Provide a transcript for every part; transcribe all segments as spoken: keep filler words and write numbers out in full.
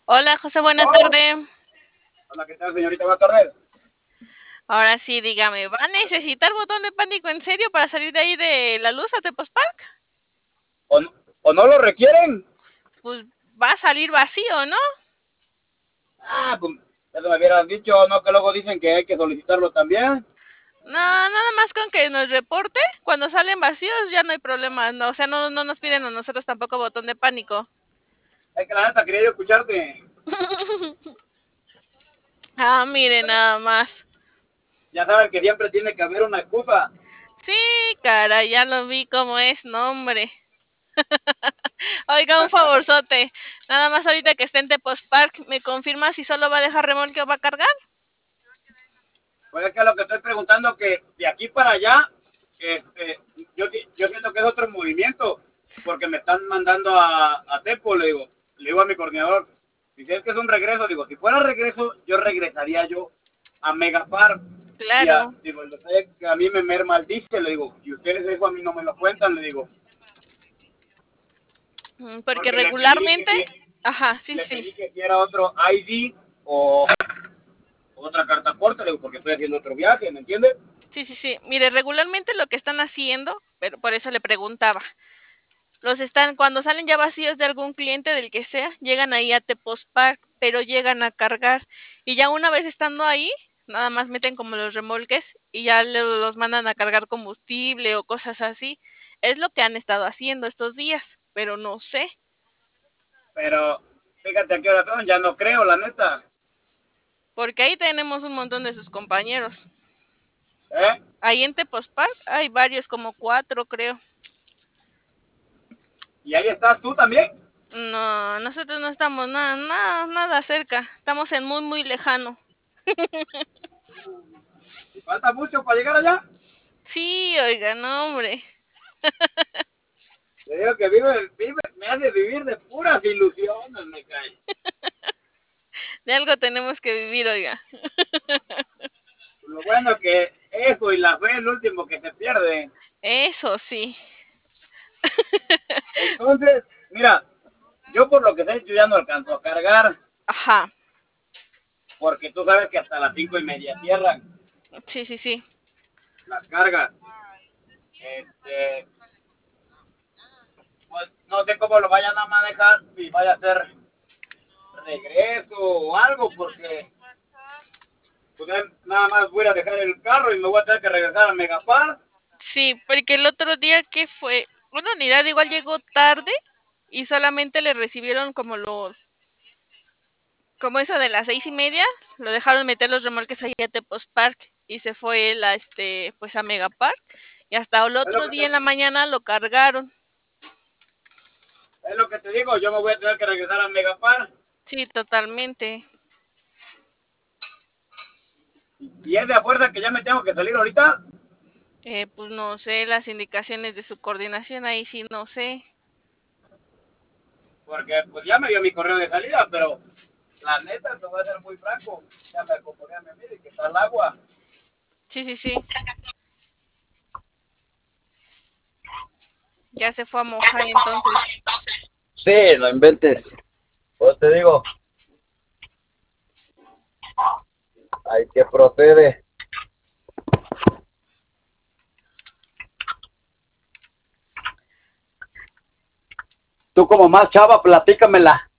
Hola José, buena Oh, tarde. hola, ¿qué tal, señorita? Buenas tardes. Ahora sí, dígame, ¿va a necesitar botón de pánico en serio para salir de ahí de la luz a Tepos Park? ¿O, no- o no lo requieren? Pues va a salir vacío, ¿no? Ah, pues eso me hubieran dicho, ¿no? Que luego dicen que hay que solicitarlo también. No, nada más con que nos reporte, cuando salen vacíos ya no hay problema, no, o sea, no, no nos piden a nosotros tampoco botón de pánico. Es que la neta quería yo escucharte. Ah, mire, nada más. Ya saben que siempre tiene que haber una excusa. Sí, cara, ya lo vi cómo es, no, hombre. Oiga, un favorzote. Nada más ahorita que esté en Tepos Park, ¿me confirma si solo va a dejar remolque o va a cargar? Pues es que lo que estoy preguntando que de aquí para allá, este, yo, yo siento que es otro movimiento, porque me están mandando a, a Tepo, le digo, le digo a mi coordinador, dice es que es un regreso, digo, si fuera regreso, yo regresaría yo a Megapar. Y a, Claro, digo, el detalle que a mí me merma el dice, le digo, y ustedes eso a mí no me lo cuentan, le digo, mm, porque porque le pedí que regularmente, si, ajá, sí, le sí. pedí que si era otro I D o otra carta corta, le digo, porque estoy haciendo otro viaje, ¿me entiendes? Sí, sí, sí. Mire, regularmente lo que están haciendo, pero por eso le preguntaba, los están, cuando salen ya vacíos de algún cliente del que sea, llegan ahí a Tepos Park, pero llegan a cargar. Y ya una vez estando ahí, nada más meten como los remolques y ya le- los mandan a cargar combustible o cosas así. Es lo que han estado haciendo estos días, pero no sé, Pero fíjate a qué hora son, ya no creo, la neta. porque ahí tenemos un montón de sus compañeros. ¿Eh? Ahí en Tepos Park hay varios, como cuatro, creo. Y ahí estás tú también. No, nosotros no estamos nada, nada, nada cerca. Estamos en muy, muy lejano. ¿Y falta mucho para llegar allá? Sí, oiga, no, hombre. Le digo que vive, vive, me hace vivir de puras ilusiones, me cae. De algo tenemos que vivir, oiga. Lo bueno que eso y la fe es lo último que se pierde. Eso sí. Entonces, mira, yo por lo que sé, yo ya no alcanzo a cargar, Ajá. porque tú sabes que hasta las cinco y media cierran Sí, sí, sí. las cargas. Este, pues no sé cómo lo vayan a manejar, si vaya a ser regreso o algo, porque pues nada más voy a dejar el carro y me voy a tener que regresar a Megapar. Sí, porque el otro día que fue, una unidad igual llegó tarde y solamente le recibieron como los, como eso de las seis y media, lo dejaron meter los remolques ahí a Tepos Park y se fue él a este, pues a Megapark y hasta el Es lo otro que día te, en la mañana lo cargaron. es lo que te digo, yo me voy a tener que regresar a Megapar. Sí, totalmente. Y es de a fuerza que ya me tengo que salir ahorita, Eh, pues no sé las indicaciones de su coordinación, ahí sí no sé. porque pues ya me dio mi correo de salida, pero la neta, te voy a ser muy franco, ya me acomodé a mi amiga y que está el agua. Sí, sí, sí. Ya se fue a mojar entonces. Sí, no inventes. Pues te digo, hay que procede. Tú como más chava, platícamela.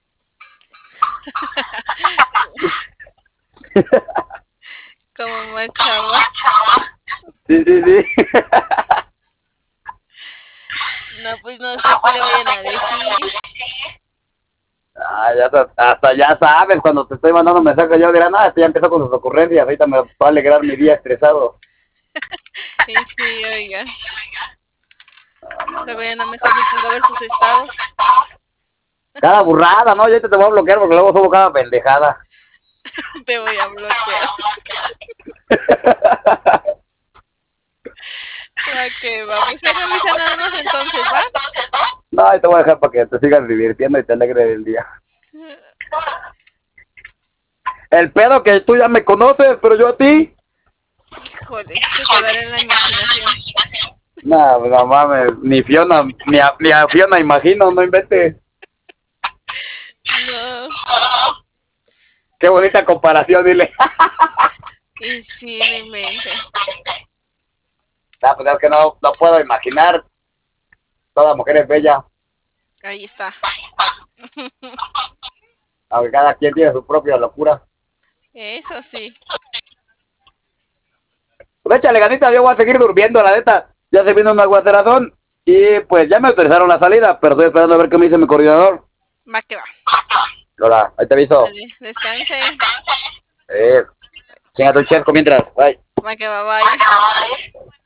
Como más chava. Sí, sí, sí. No, pues no sé qué le vayan a decir. Ah, ya, hasta ya sabes, cuando te estoy mandando mensajes, yo dirán, ah, este ya empezó con sus ocurrencias, ahorita me va a alegrar mi día estresado. Y sí, oiga. No, no, Pero no. bueno, mejor me pongo a ver sus estados. Cada burrada, ¿no? Yo te, te voy a bloquear porque luego subo cada pendejada. Te voy a bloquear. Va que va. Pues ahí me avisa nada más entonces, ¿va? No, ahí te voy a dejar para que te sigas divirtiendo y te alegre el día. El pedo que tú ya me conoces, pero yo a ti. Híjole, se quedará en la imaginación. No, no mames, ni Fiona, ni a, ni a Fiona imagino, no inventes. No. Qué bonita comparación, dile. Y sí, no inventes. Ah, pues es que no, no puedo imaginar. Toda mujer es bella, Ahí está. aunque cada quien tiene su propia locura. Eso sí. Pues échale ganita, yo voy a seguir durmiendo, la neta. Ya se vino un aguacerazón y pues ya me autorizaron la salida, pero estoy esperando a ver qué me dice mi coordinador. Va que va. Hola, ahí te aviso. Vale, descanse. Eh, chinga tu chesco mientras. Bye. Va que va, bye.